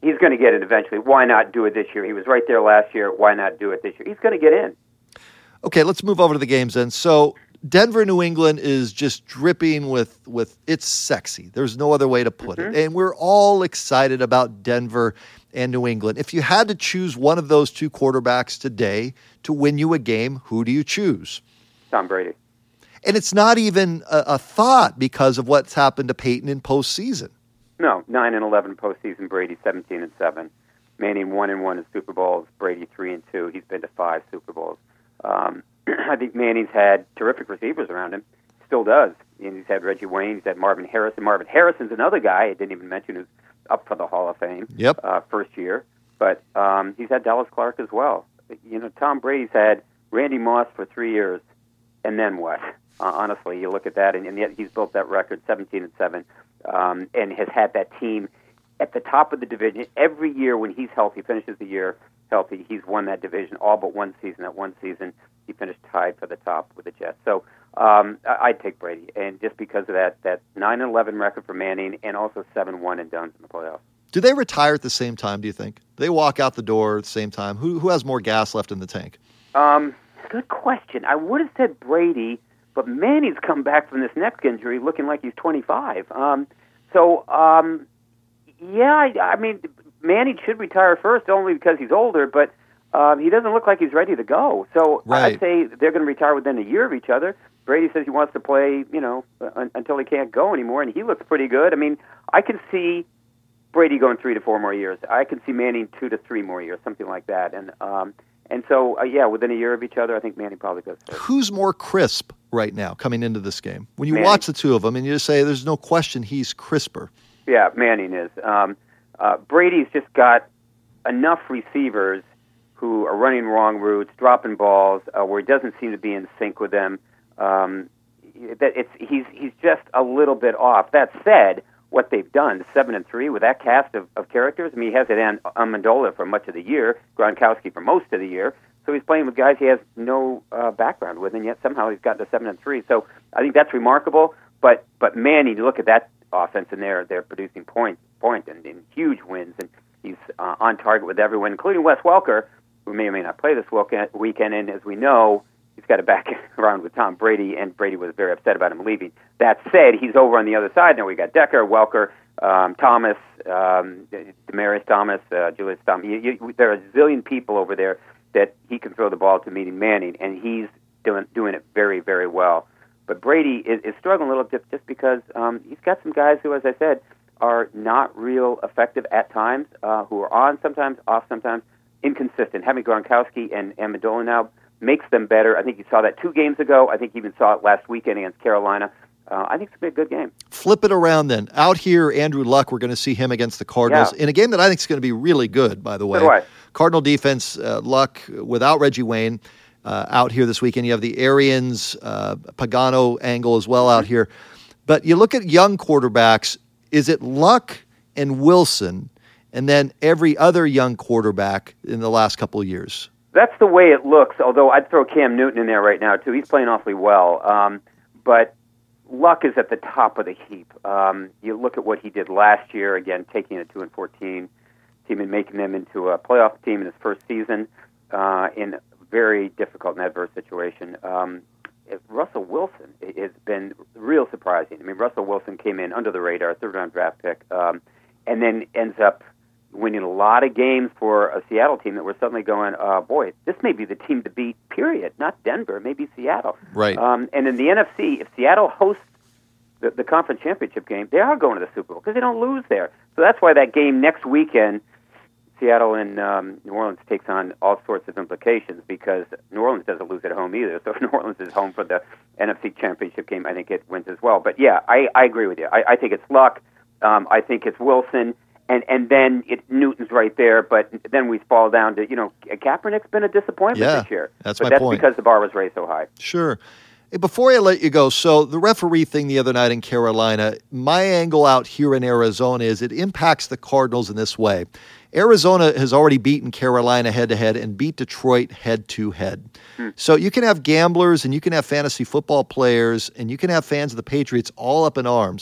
he's going to get it eventually. Why not do it this year? He was right there last year. Why not do it this year? He's going to get in. Okay, let's move over to the games then. So Denver, New England is just dripping with, with it's sexy. There's no other way to put mm-hmm. it. And we're all excited about Denver and New England. If you had to choose one of those two quarterbacks today to win you a game, who do you choose? Tom Brady. And it's not even a, a thought because of what's happened to Peyton in postseason. No, nine and eleven postseason. Brady seventeen and seven. Manning one and one in Super Bowls. Brady three and two. He's been to five Super Bowls. Um, I think Manning's had terrific receivers around him. Still does. And he's had Reggie Wayne. He's had Marvin Harrison. Marvin Harrison's another guy I didn't even mention who's up for the Hall of Fame. Yep. Uh, first year. But um, he's had Dallas Clark as well. You know, Tom Brady's had Randy Moss for three years, and then what? Uh, honestly, you look at that, and, and yet he's built that record, seventeen and seven, um, and has had that team at the top of the division every year when he's healthy. Finishes the year healthy. He's won that division all but one season. That one season, he finished tied for the top with the Jets. So um, I, I'd take Brady, and just because of that, that nine and eleven record for Manning, and also seven one and done in the playoffs. Do they retire at the same time, do you think? Do they walk out the door at the same time? Who who has more gas left in the tank? Um, good question. I would have said Brady, but Manning's come back from this neck injury looking like he's twenty-five. Um, so, um, yeah, I, I mean, Manning should retire first only because he's older, but um, he doesn't look like he's ready to go. So right. I'd say they're going to retire within a year of each other. Brady says he wants to play, you know, un- until he can't go anymore, and he looks pretty good. I mean, I can see Brady going three to four more years. I can see Manning two to three more years, something like that. And um, and so, uh, yeah, within a year of each other, I think Manning probably goes first. Who's more crisp right now coming into this game? When you Manning. watch the two of them and you just say there's no question he's crisper. Yeah, Manning is. Um, uh, Brady's just got enough receivers who are running wrong routes, dropping balls, uh, where he doesn't seem to be in sync with them. Um, that it's he's he's just a little bit off. That said, what they've done, seven and three with that cast of, of characters. I mean, he has it on Amendola for much of the year, Gronkowski for most of the year. So he's playing with guys he has no uh, background with, and yet somehow he's gotten to seven and three. So I think that's remarkable. But but Manning, you look at that offense, and they're they're producing points, point, and, and huge wins, and he's uh, on target with everyone, including Wes Welker, who may or may not play this weekend. And as we know, he's got to back around with Tom Brady, and Brady was very upset about him leaving. That said, he's over on the other side now. We got Decker, Welker, um, Thomas, um, Demaryius Thomas, uh, Julius Thomas. You, you, there are a zillion people over there that he can throw the ball to meeting Manning, and he's doing doing it very, very well. But Brady is, is struggling a little bit just because um, he's got some guys who, as I said, are not real effective at times, uh, who are on sometimes, off sometimes, inconsistent. Having Gronkowski and Amendola now makes them better. I think you saw that two games ago. I think you even saw it last weekend against Carolina. Uh, I think it's going to be a good game. Flip it around then. Out here, Andrew Luck, we're going to see him against the Cardinals yeah. in a game that I think is going to be really good, by the way. So do I. Cardinal defense, uh, Luck without Reggie Wayne uh, out here this weekend. You have the Arians, uh, Pagano angle as well out here. But you look at young quarterbacks, is it Luck and Wilson and then every other young quarterback in the last couple of years? That's the way it looks, although I'd throw Cam Newton in there right now, too. He's playing awfully well. Um, but Luck is at the top of the heap. Um, you look at what he did last year, again, taking a two and fourteen team and making them into a playoff team in his first season uh, in a very difficult and adverse situation. Um, Russell Wilson has been real surprising. I mean, Russell Wilson came in under the radar, third-round draft pick, um, and then ends up winning a lot of games for a Seattle team that were suddenly going, uh, boy, this may be the team to beat, period. Not Denver, maybe Seattle. Right. Um, and in the N F C, if Seattle hosts the, the conference championship game, they are going to the Super Bowl because they don't lose there. So that's why that game next weekend, Seattle and um, New Orleans, takes on all sorts of implications because New Orleans doesn't lose at home either. So if New Orleans is home for the N F C championship game, I think it wins as well. But yeah, I, I agree with you. I, I think it's Luck. Um, I think it's Wilson. And and then it, Newton's right there, but then we fall down to, you know, Kaepernick's been a disappointment yeah, this year. That's but my that's point. because the bar was raised so high. Sure. Hey, before I let you go, so the referee thing the other night in Carolina, my angle out here in Arizona is it impacts the Cardinals in this way. Arizona has already beaten Carolina head-to-head and beat Detroit head-to-head. Hmm. So you can have gamblers and you can have fantasy football players and you can have fans of the Patriots all up in arms.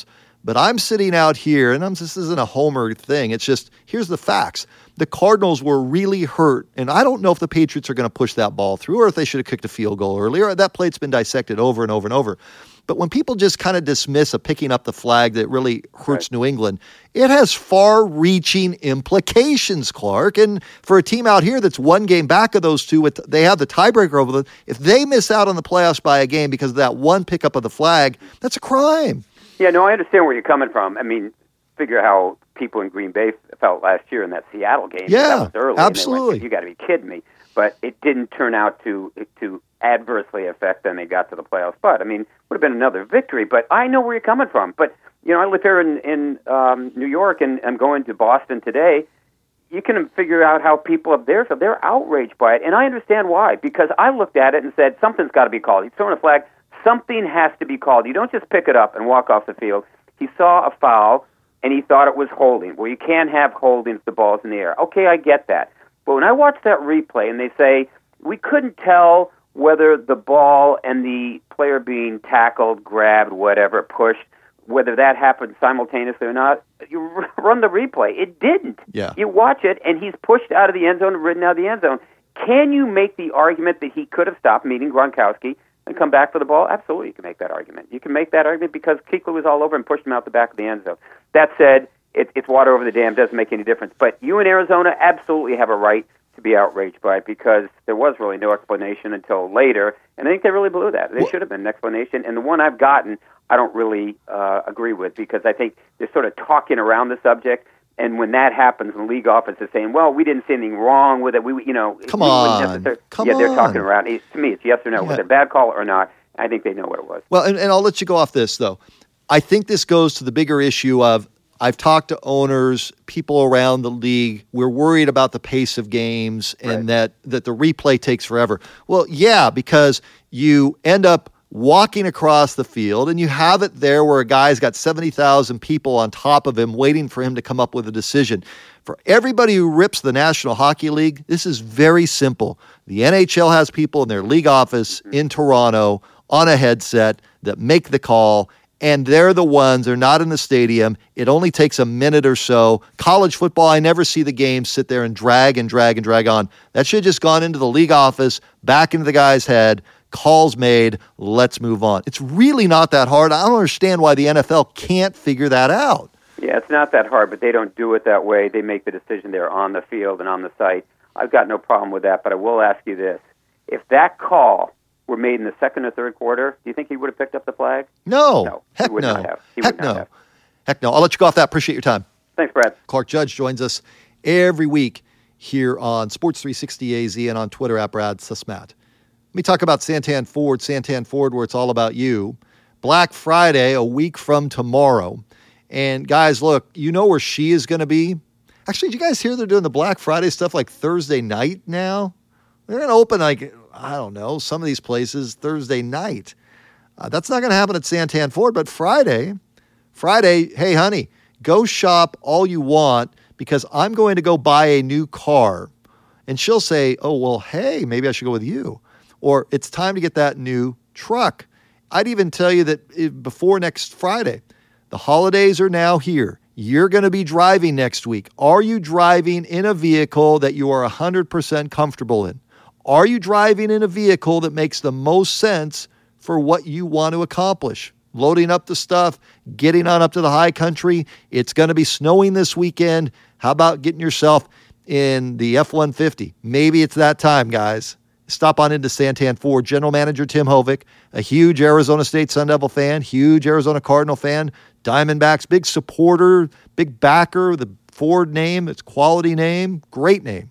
But I'm sitting out here, and I'm, this isn't a homer thing. It's just, here's the facts. The Cardinals were really hurt, and I don't know if the Patriots are going to push that ball through or if they should have kicked a field goal earlier. That play's been dissected over and over and over. But when people just kind of dismiss a picking up the flag that really hurts right. New England, it has far-reaching implications, Clark. And for a team out here that's one game back of those two, with they have the tiebreaker over them. If they miss out on the playoffs by a game because of that one pickup of the flag, that's a crime. Yeah, no, I understand where you're coming from. I mean, figure how people in Green Bay felt last year in that Seattle game. Yeah, that was early, absolutely. Went, you got to be kidding me. But it didn't turn out to to adversely affect them. They got to the playoffs. But, I mean, it would have been another victory. But I know where you're coming from. But, you know, I live here in, in um, New York, and I'm going to Boston today. You can figure out how people up there feel. They're outraged by it. And I understand why. Because I looked at it and said, something's got to be called. He's throwing a flag. Something has to be called. You don't just pick it up and walk off the field. He saw a foul, and he thought it was holding. Well, you can't have holding if the ball's in the air. Okay, I get that. But when I watch that replay and they say, we couldn't tell whether the ball and the player being tackled, grabbed, whatever, pushed, whether that happened simultaneously or not, you run the replay. It didn't. Yeah. You watch it, and he's pushed out of the end zone and ridden out of the end zone. Can you make the argument that he could have stopped, meaning Gronkowski, and come back for the ball? Absolutely, you can make that argument. You can make that argument because Kuechly was all over and pushed him out the back of the end zone. That said, it, it's water over the dam, doesn't make any difference. But you in Arizona absolutely have a right to be outraged by it because there was really no explanation until later, and I think they really blew that. There should have been an explanation, and the one I've gotten I don't really uh, agree with because I think they're sort of talking around the subject. And when that happens, the league office is saying, "Well, we didn't see anything wrong with it. We, you know, come we on, come yeah, on." They're talking around. It, to me, it's yes or no. Yeah. Was it a bad call or not? I think they know what it was. Well, and, and I'll let you go off this though. I think this goes to the bigger issue of I've talked to owners, people around the league. We're worried about the pace of games and right. that that the replay takes forever. Well, yeah, because you end up walking across the field, and you have it there where a guy's got seventy thousand people on top of him waiting for him to come up with a decision. For everybody who rips the National Hockey League, this is very simple. The N H L has people in their league office in Toronto on a headset that make the call, and they're the ones, they're not in the stadium. It only takes a minute or so. College football, I never see the game sit there and drag and drag and drag on. That should have just gone into the league office, back into the guy's head, calls made, let's move on. It's really not that hard. I don't understand why the N F L can't figure that out. Yeah, it's not that hard, but they don't do it that way. They make the decision there on the field and on the site. I've got no problem with that, but I will ask you this. If that call were made in the second or third quarter, do you think he would have picked up the flag? No. No. Heck he would no. Not have. He Heck would not no. have. Heck no. I'll let you go off that. Appreciate your time. Thanks, Brad. Clark Judge joins us every week here on Sports three sixty A Z and on Twitter at Brad Susmat. Let me talk about Santan Ford, Santan Ford, where it's all about you. Black Friday, a week from tomorrow. And guys, look, you know where she is going to be? Actually, did you guys hear they're doing the Black Friday stuff like Thursday night now? They're going to open like, I don't know, some of these places Thursday night. Uh, that's not going to happen at Santan Ford, but Friday, Friday, hey, honey, go shop all you want because I'm going to go buy a new car. And she'll say, oh, well, hey, maybe I should go with you. Or it's time to get that new truck. I'd even tell you that before next Friday, the holidays are now here. You're going to be driving next week. Are you driving in a vehicle that you are one hundred percent comfortable in? Are you driving in a vehicle that makes the most sense for what you want to accomplish? Loading up the stuff, getting on up to the high country. It's going to be snowing this weekend. How about getting yourself in the F one fifty? Maybe it's that time, guys. Stop on into Santan Ford. General Manager Tim Hovick, a huge Arizona State Sun Devil fan, huge Arizona Cardinal fan, Diamondbacks, big supporter, big backer, the Ford name, it's quality name, great name.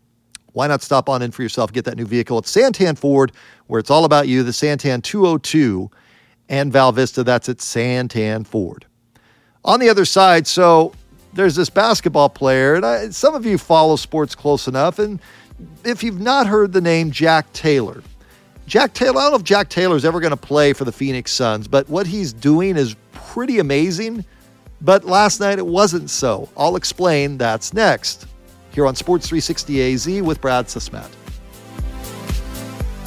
Why not stop on in for yourself, get that new vehicle at Santan Ford, where it's all about you, the Santan two oh two and Val Vista, that's at Santan Ford. On the other side, so there's this basketball player, and I, some of you follow sports close enough, and if you've not heard the name Jack Taylor, Jack Taylor, I don't know if Jack Taylor's ever going to play for the Phoenix Suns, but what he's doing is pretty amazing. But last night it wasn't so. I'll explain. That's next here on Sports three sixty A Z with Brad Susmat.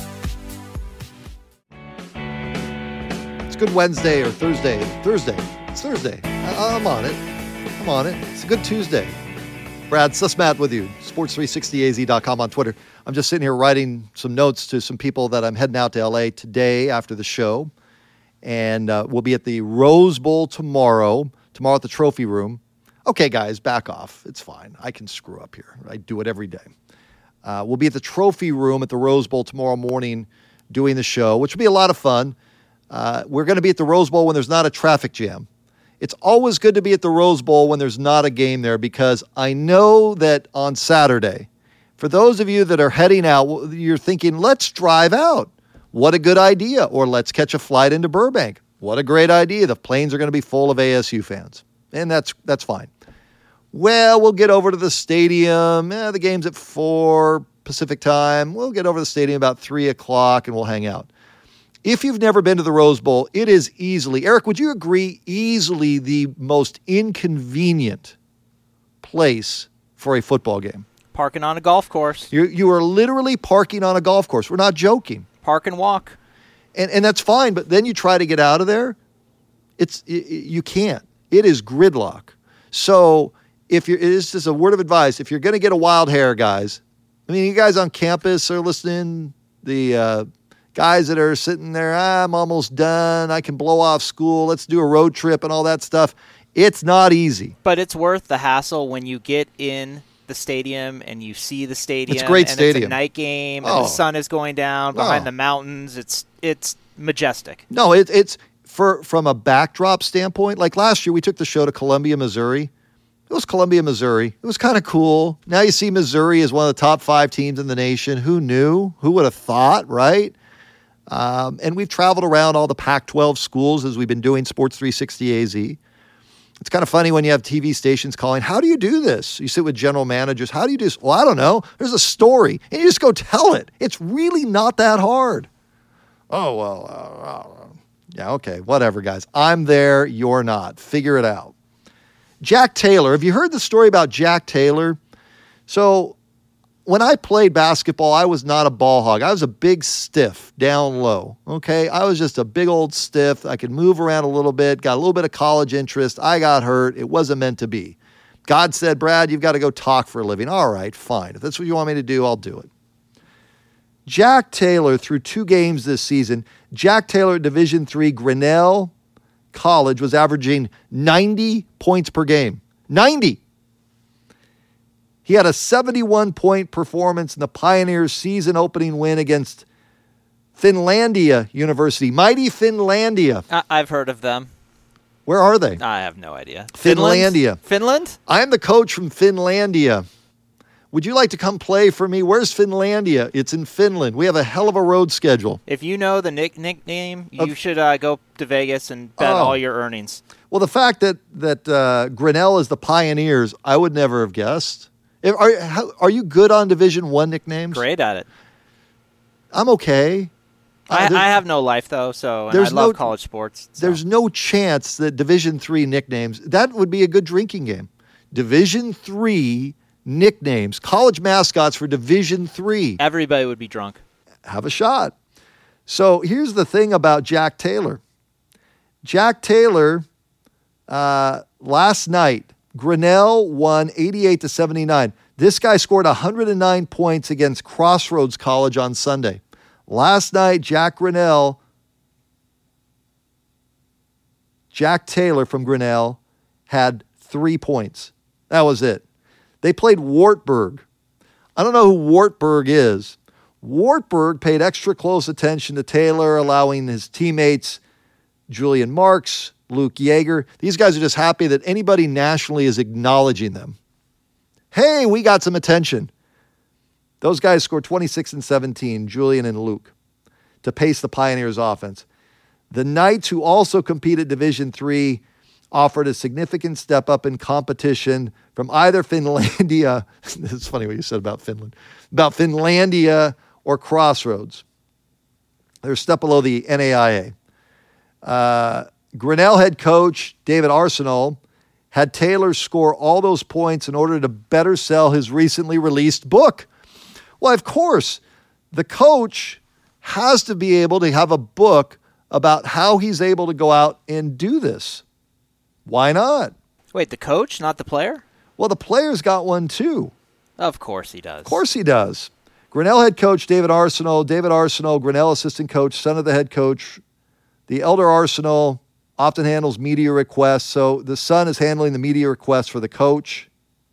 It's Good Wednesday or Thursday. Thursday. It's Thursday. I- I'm on it. I'm on it. It's a good Tuesday. Brad Sussmat with you, sports three sixty A Z dot com on Twitter. I'm just sitting here writing some notes to some people that I'm heading out to L A today after the show. And uh, we'll be at the Rose Bowl tomorrow, tomorrow at the Trophy Room. Okay, guys, back off. It's fine. I can screw up here. I do it every day. Uh, we'll be at the Trophy Room at the Rose Bowl tomorrow morning doing the show, which will be a lot of fun. Uh, we're going to be at the Rose Bowl when there's not a traffic jam. It's always good to be at the Rose Bowl when there's not a game there, because I know that on Saturday, for those of you that are heading out, you're thinking, let's drive out. What a good idea. Or let's catch a flight into Burbank. What a great idea. The planes are going to be full of A S U fans. And that's that's fine. Well, we'll get over to the stadium. Eh, the game's at four Pacific time. We'll get over to the stadium about three o'clock and we'll hang out. If you've never been to the Rose Bowl, it is easily, Eric, would you agree, easily the most inconvenient place for a football game? Parking on a golf course. You you are literally parking on a golf course. We're not joking. Park and walk. And and that's fine, but then you try to get out of there, it's it, you can't. It is gridlock. So if you're, this is a word of advice, if you're going to get a wild hair, guys, I mean, you guys on campus are listening, the uh, guys that are sitting there, ah, I'm almost done, I can blow off school, let's do a road trip and all that stuff. It's not easy. But it's worth the hassle when you get in the stadium and you see the stadium. It's a great and stadium. It's a night game and Oh. the sun is going down behind Oh. the mountains. It's it's majestic. No, it, it's for from a backdrop standpoint. Like last year, we took the show to Columbia, Missouri. It was Columbia, Missouri. It was kind of cool. Now you see Missouri as one of the top five teams in the nation. Who knew? Who would have thought, right? Um, and we've traveled around all the Pac twelve schools as we've been doing Sports three sixty A Z. It's kind of funny when you have T V stations calling, how do you do this? You sit with general managers. How do you do this? Well, I don't know. There's a story. And you just go tell it. It's really not that hard. Oh, well, uh, uh, yeah, okay, whatever, guys. I'm there. You're not. Figure it out. Jack Taylor. Have you heard the story about Jack Taylor? So when I played basketball, I was not a ball hog. I was a big stiff down low, okay? I was just a big old stiff. I could move around a little bit, got a little bit of college interest. I got hurt. It wasn't meant to be. God said, Brad, you've got to go talk for a living. All right, fine. If that's what you want me to do, I'll do it. Jack Taylor, through two games this season, Jack Taylor at Division three Grinnell College was averaging ninety points per game. ninety. He had a seventy-one point performance in the Pioneers' season-opening win against Finlandia University. Mighty Finlandia. I- I've heard of them. Where are they? I have no idea. Finlandia. Finland? Finland? I am the coach from Finlandia. Would you like to come play for me? Where's Finlandia? It's in Finland. We have a hell of a road schedule. If you know the nick- nickname, you Okay. should uh, go to Vegas and bet Oh. all your earnings. Well, the fact that, that uh, Grinnell is the Pioneers, I would never have guessed. If- Are, how, are you good on Division One nicknames? Great at it. I'm okay. I, Uh, there- I have no life, though, so and I there's love no- college sports. so. There's no chance that Division Three nicknames, that would be a good drinking game. Division Three nicknames, college mascots for Division Three. Everybody would be drunk. Have a shot. So here's the thing about Jack Taylor. Jack Taylor, uh, last night, Grinnell won eighty-eight to seventy-nine. This guy scored one hundred nine points against Crossroads College on Sunday. Last night, Jack Grinnell, Jack Taylor from Grinnell had three points. That was it. They played Wartburg. I don't know who Wartburg is. Wartburg paid extra close attention to Taylor, allowing his teammates, Julian Marks, Luke Yeager. These guys are just happy that anybody nationally is acknowledging them. Hey, we got some attention. Those guys scored twenty-six and seventeen, Julian and Luke, to pace the Pioneers offense. The Knights, who also compete at Division Three, offered a significant step up in competition from either Finlandia, it's funny what you said about Finland, about Finlandia or Crossroads. They're a step below the N A I A. Uh, Grinnell head coach David Arsenal had Taylor score all those points in order to better sell his recently released book. Well, of course, the coach has to be able to have a book about how he's able to go out and do this. Why not? Wait, the coach, not the player? Well, the player's got one too. Of course he does. Of course he does. Grinnell head coach David Arsenault, David Arsenault, Grinnell assistant coach, son of the head coach. The elder Arsenault often handles media requests, so the son is handling the media requests for the coach.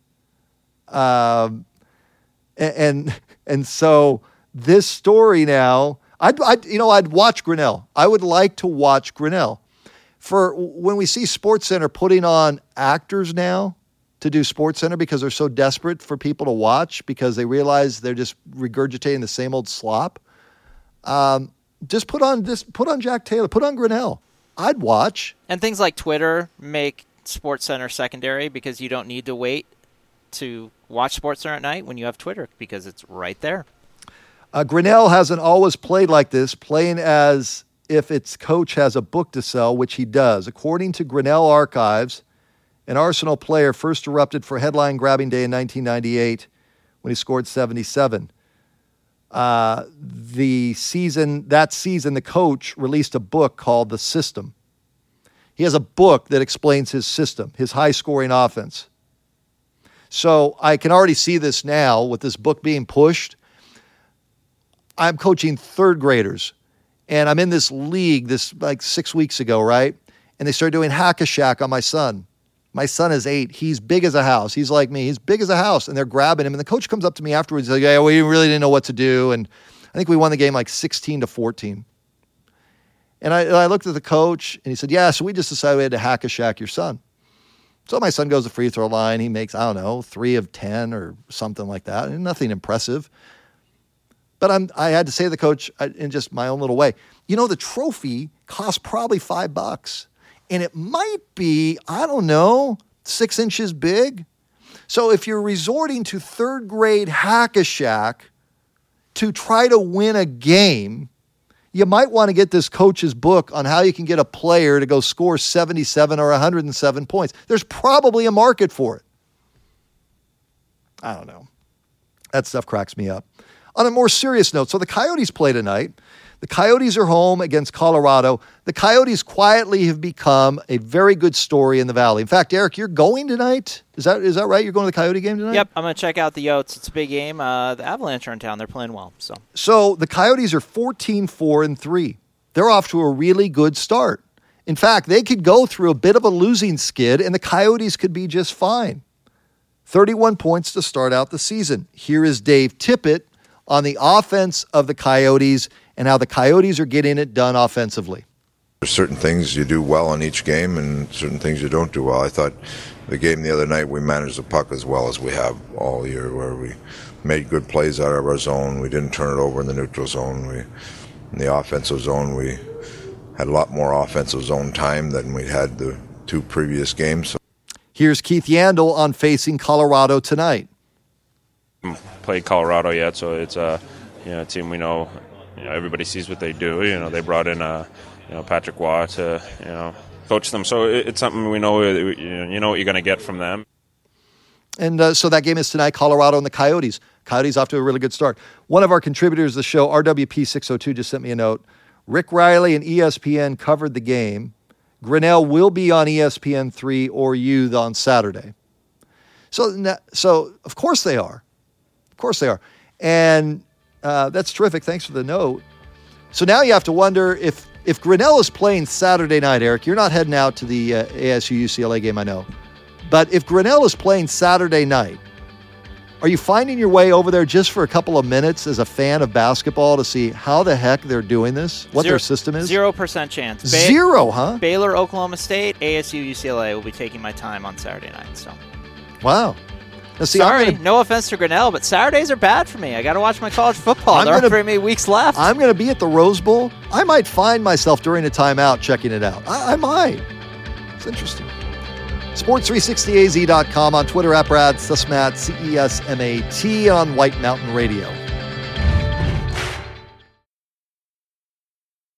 Um, and, and and so this story now, I'd, I'd you know I'd watch Grinnell. I would like to watch Grinnell. For when we see SportsCenter putting on actors now to do SportsCenter because they're so desperate for people to watch because they realize they're just regurgitating the same old slop. Um, just put on this, put on Jack Taylor, put on Grinnell. I'd watch. And things like Twitter make SportsCenter secondary because you don't need to wait to watch SportsCenter at night when you have Twitter because it's right there. Uh, Grinnell hasn't always played like this, playing as if its coach has a book to sell, which he does. According to Grinnell Archives, an Arsenal player first erupted for headline-grabbing day in nineteen ninety-eight when he scored seventy-seven. Uh, the season, that season, the coach released a book called The System. He has a book that explains his system, his high-scoring offense. So I can already see this now with this book being pushed. I'm coaching third graders, and I'm in this league this like six weeks ago, right? And they started doing Hack-a-Shack on my son. My son is eight. He's big as a house. He's like me. He's big as a house, and they're grabbing him. And the coach comes up to me afterwards. He's like, yeah, we really didn't know what to do. And I think we won the game like sixteen to fourteen. And I, I looked at the coach, and he said, yeah, so we just decided we had to Hack-a-Shack your son. So my son goes to the free throw line. He makes, I don't know, three of ten or something like that. And nothing impressive. But I'm, I had to say to the coach in just my own little way, you know, the trophy costs probably five bucks. And it might be, I don't know, six inches big. So if you're resorting to third grade Hack-a-Shack to try to win a game, you might want to get this coach's book on how you can get a player to go score seventy-seven or one hundred seven points. There's probably a market for it. I don't know. That stuff cracks me up. On a more serious note, so the Coyotes play tonight. The Coyotes are home against Colorado. The Coyotes quietly have become a very good story in the Valley. In fact, Eric, you're going tonight? Is that is that right? You're going to the Coyote game tonight? Yep, I'm going to check out the Yotes. It's a big game. Uh, the Avalanche are in town. They're playing well. So, so the Coyotes are fourteen four and three. They're off to a really good start. In fact, they could go through a bit of a losing skid, and the Coyotes could be just fine. thirty-one points to start out the season. Here is Dave Tippett on the offense of the Coyotes and how the Coyotes are getting it done offensively. There's certain things you do well in each game and certain things you don't do well. I thought the game the other night we managed the puck as well as we have all year, where we made good plays out of our zone. We didn't turn it over in the neutral zone. We, in the offensive zone, we had a lot more offensive zone time than we had the two previous games. So. Here's Keith Yandel on facing Colorado tonight. Played Colorado yet, so it's a you know a team we know. You know, everybody sees what they do. You know, they brought in uh, you know Patrick Waugh to you know coach them, so it, it's something we know. You know what you're going to get from them. And uh, so that game is tonight. Colorado and the Coyotes. Coyotes off to a really good start. One of our contributors to the show, R W P six oh two, just sent me a note. Rick Riley and E S P N covered the game. Grinnell will be on E S P N three or Youth on Saturday. So, so of course they are. Of course they are. And uh, that's terrific. Thanks for the note. So now you have to wonder if, if Grinnell is playing Saturday night, Eric, you're not heading out to the uh, A S U U C L A game, I know. But if Grinnell is playing Saturday night, are you finding your way over there just for a couple of minutes as a fan of basketball to see how the heck they're doing this, what Zero, their system is? Zero percent chance. Ba- Zero, huh? Baylor, Oklahoma State, A S U, U C L A will be taking my time on Saturday night. So, wow. Now, see, Sorry, gonna, no offense to Grinnell, but Saturdays are bad for me. I got to watch my college football. I'm there gonna, aren't very many weeks left. I'm going to be at the Rose Bowl. I might find myself during a timeout checking it out. I, I might. It's interesting. sports three sixty A Z dot com on Twitter at Brad Cesmat, C E S M A T on White Mountain Radio.